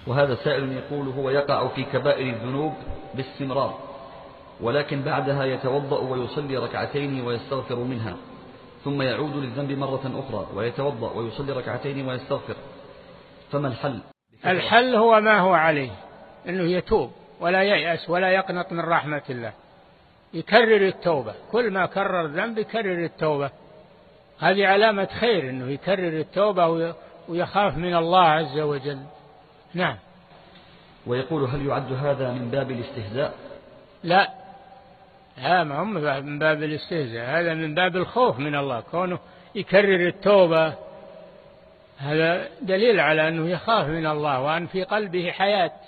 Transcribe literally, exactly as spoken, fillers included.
وهذا سائل يقول هو يقع في كبائر الذنوب باستمرار، ولكن بعدها يتوضأ ويصلي ركعتين ويستغفر منها، ثم يعود للذنب مرة أخرى ويتوضأ ويصلي ركعتين ويستغفر، فما الحل؟ الحل هو ما هو عليه، أنه يتوب ولا ييأس ولا يقنط من رحمة الله، يكرر التوبة، كل ما كرر ذنب يكرر التوبة، هذه علامة خير أنه يكرر التوبة ويخاف من الله عز وجل. نعم. ويقول هل يعد هذا من باب الاستهزاء؟ لا، لا ما هم من باب الاستهزاء، هذا من باب الخوف من الله، كونه يكرر التوبة هذا دليل على أنه يخاف من الله وأن في قلبه حياة.